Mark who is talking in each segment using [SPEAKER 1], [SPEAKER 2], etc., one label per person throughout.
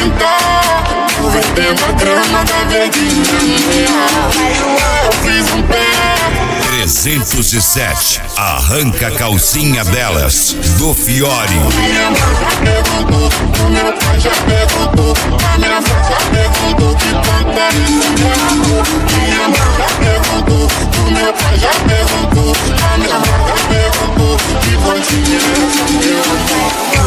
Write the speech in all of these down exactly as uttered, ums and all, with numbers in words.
[SPEAKER 1] quintal, tô vendendo a grama da verdinha real. Eu fiz um pé.
[SPEAKER 2] trezentos e sete, arranca a calcinha delas, do Fiore.
[SPEAKER 1] Minha mãe já perguntou, o meu pai já perguntou, a minha avó já perguntou que canta isso mesmo. Minha mãe já perguntou, o meu pai já perguntou, a minha avó já perguntou que continha isso mesmo.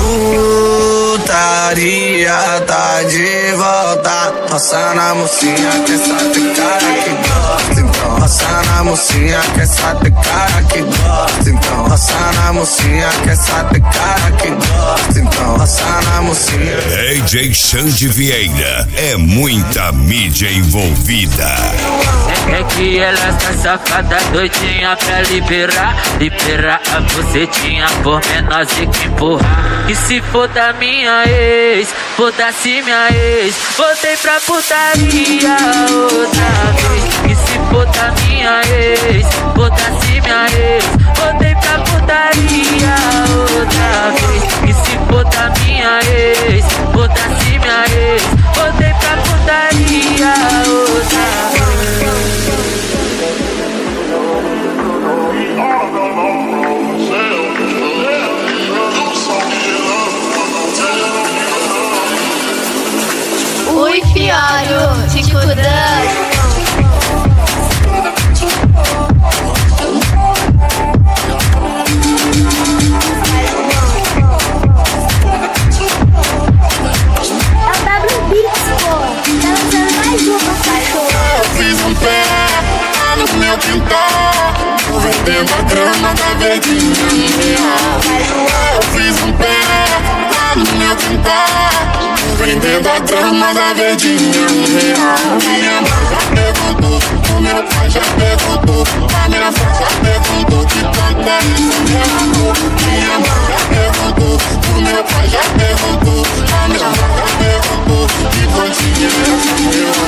[SPEAKER 3] Putaria tá de volta, roça na mocinha que essa tem cara que gosta. Então roça na mocinha que essa tem cara que gosta. Então roça na mocinha que essa tem cara que gosta. Então roça na mocinha.
[SPEAKER 2] D J Xande Vieira, é muita mídia envolvida.
[SPEAKER 4] É que ela está safada, doidinha pra liberar, liberar a bucetinha por menor e que empurrar. E se for da minha ex, foda-se minha ex, voltei pra putaria outra vez. E se for da minha ex, foda-se minha ex, voltei pra putaria outra vez. E se for da minha ex, foda-se minha ex, voltei pra putaria outra vez.
[SPEAKER 5] Ui, Fiore, te cuidando.
[SPEAKER 1] Fiz um pé no meu quintal, tô vendendo a grama da verdinha real. Eu fiz um pé no meu quintal, tô vendendo a grama da verdinha real. Minha mãe já perguntou, o meu pai já perguntou, a minha avó já perguntou que canta isso mesmo. Minha mãe já perguntou, o meu pai já perguntou, a minha avó já perguntou que continha isso mesmo.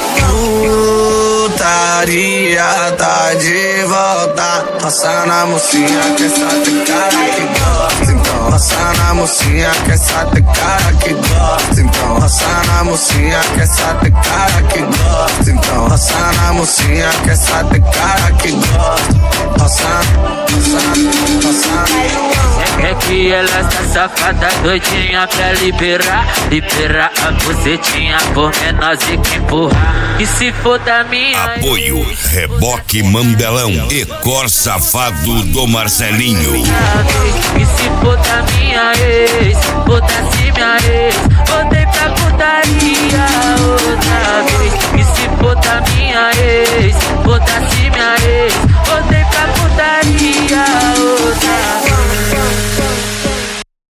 [SPEAKER 3] Putaria tá de volta, roça na mocinha que essa tem cara que gosta. Então roça na mocinha que essa tem cara que gosta. Então roça na mocinha que essa tem cara que gosta. Então roça na mocinha que essa tem cara que gosta. Roça, roça, roça.
[SPEAKER 4] É que ela está safada, doidinha pra liberar, liberar a bucetinha por menor e que empurrar. E se for da minha
[SPEAKER 2] Apoio,
[SPEAKER 4] ex,
[SPEAKER 2] Reboque Mandelão e Cor Safado do Marcelinho.
[SPEAKER 4] e se for da minha ex,